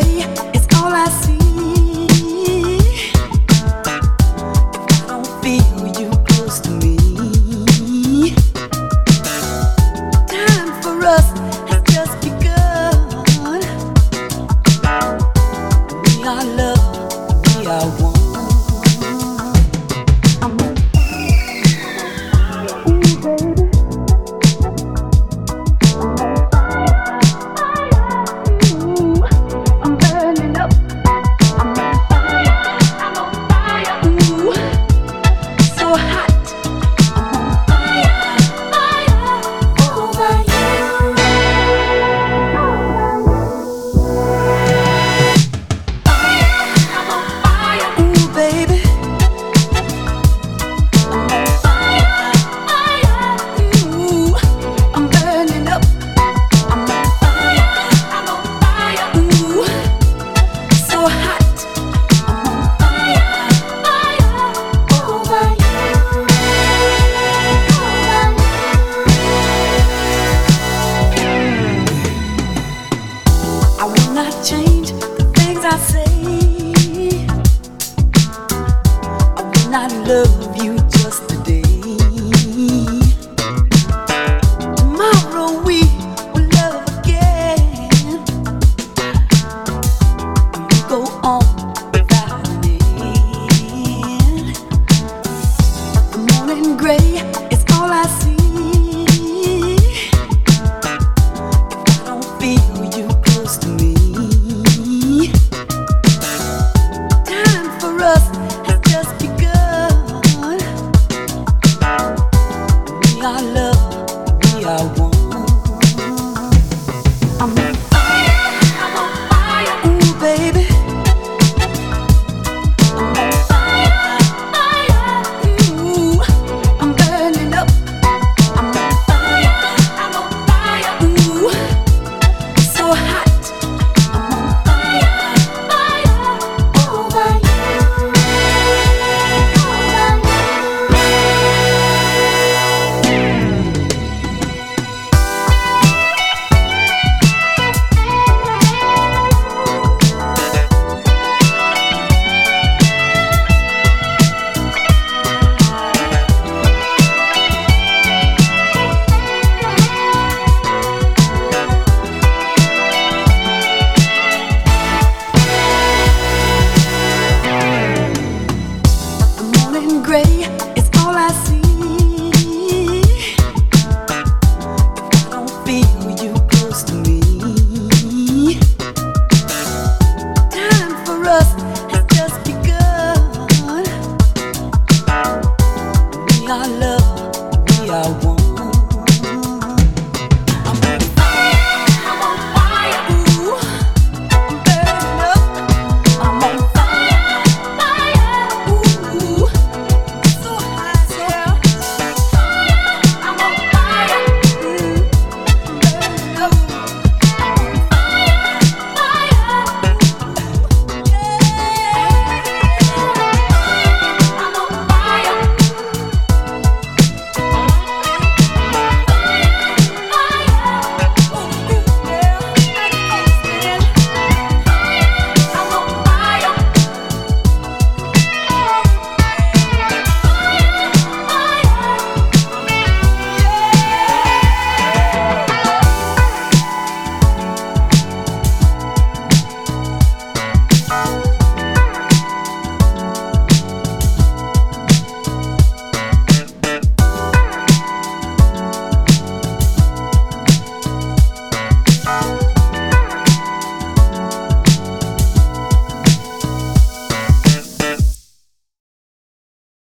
gray is all I see. If I don't feel you close to me, time for us has just begun. We are love, we are one. Change the things I say. I will not love you just today. Tomorrow we will love again. We go on without an end. The morning gray is all I see. If I don't feel you close to me, us has just begun. We are love, we are one. I'm on fire, ooh baby.